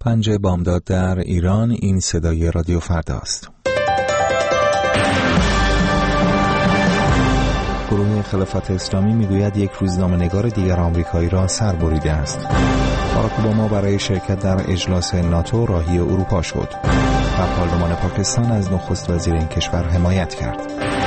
5 بامداد در ایران. این صدای رادیو فردا است. گروه خلافت اسلامی میگوید یک روزنامه‌نگار دیگر آمریکایی را سر بریده است. باراک اوباما برای شرکت در اجلاس ناتو راهی اروپا شد. و پارلمان پاکستان از نخست وزیر این کشور حمایت کرد.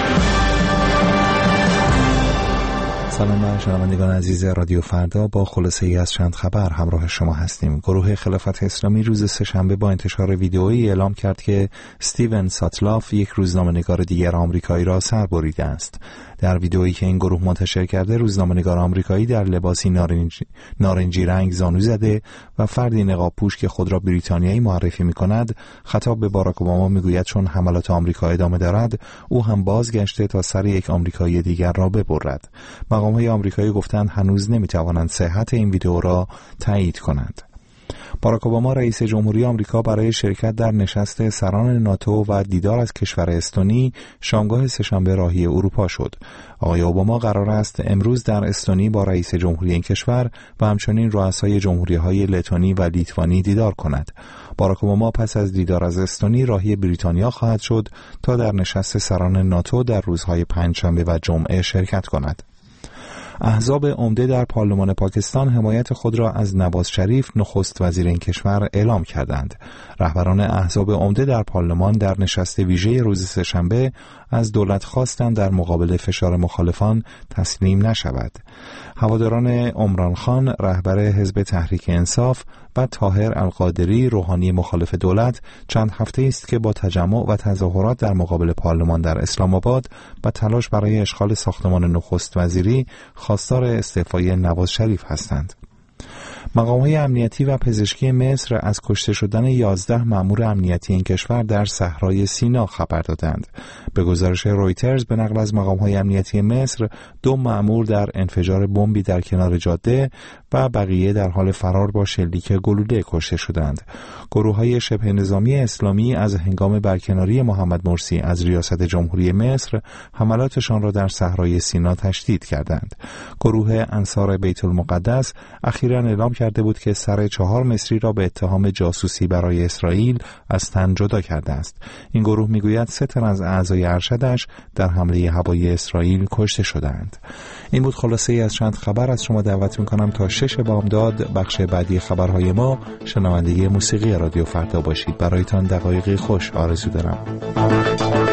سلام بر شنوندگان عزیز رادیو فردا، با خلاصه ای از چند خبر همراه شما هستیم. گروه خلافت اسلامی روز سه‌شنبه با انتشار ویدئویی اعلام کرد که استیون ساتلاف، یک روزنامه‌نگار دیگر آمریکایی را سر بریده است. در ویدئویی که این گروه منتشر کرده، روزنامه‌نگار آمریکایی در لباسی نارنجی رنگ زانو زده و فردی نقاب‌پوش که خود را بریتانیایی معرفی می‌کند، خطاب به باراک اوباما می‌گوید چون حملات آمریکا ادامه دارد، او هم بازگشته تا سر یک آمریکایی دیگر را ببرد. مقام‌های آمریکایی گفتند هنوز نمی‌توانند صحت این ویدئو را تایید کنند. باراک اوباما رئیس جمهوری آمریکا برای شرکت در نشست سران ناتو و دیدار از کشور استونی شامگاه سه‌شنبه راهی اروپا شد. آقای اوباما قرار است امروز در استونی با رئیس جمهوری این کشور و همچنین رؤسای جمهوری‌های لتونی و لیتوانی دیدار کند. باراک اوباما پس از دیدار از استونی راهی بریتانیا خواهد شد تا در نشست سران ناتو در روزهای پنجشنبه و جمعه شرکت کند. احزاب عمده در پارلمان پاکستان حمایت خود را از نواز شریف، نخست وزیر این کشور، اعلام کردند. رهبران احزاب عمده در پارلمان در نشست ویژه روز سه‌شنبه از دولت خواستند در مقابل فشار مخالفان تسلیم نشود. هواداران عمران خان، رهبر حزب تحریک انصاف، و طاهر القادری، روحانی مخالف دولت، چند هفته است که با تجمع و تظاهرات در مقابل پارلمان در اسلام آباد و تلاش برای اشغال ساختمان نخست وزیری خواستار استعفای نواز شریف هستند. مقام‌های امنیتی و پزشکی مصر از کشته شدن 11 مأمور امنیتی این کشور در صحرای سینا خبر دادند. به گزارش رویترز به نقل از مقام‌های امنیتی مصر، 2 مأمور در انفجار بمبی در کنار جاده و بقیه در حال فرار با شلیک گلوله کشته شدند. گروه‌های شبه نظامی اسلامی از هنگام برکناری محمد مرسی از ریاست جمهوری مصر حملاتشان را در صحرای سینا تشدید کردند. گروه انصار بیت المقدس اخیراً اعلام کرده بود که سر 4 مصری را به اتهام جاسوسی برای اسرائیل از تن جدا کرده است. این گروه میگوید 3 تن از اعضای ارشدش در حمله هوایی اسرائیل کشته شدند. این بود خلاصه ای از چند خبر. از شما دعوت میکنم تا 6 بامداد بخش بعدی خبرهای ما شنونده موسیقی رادیو فردا باشید. برایتان دقایقی خوش آرزو دارم.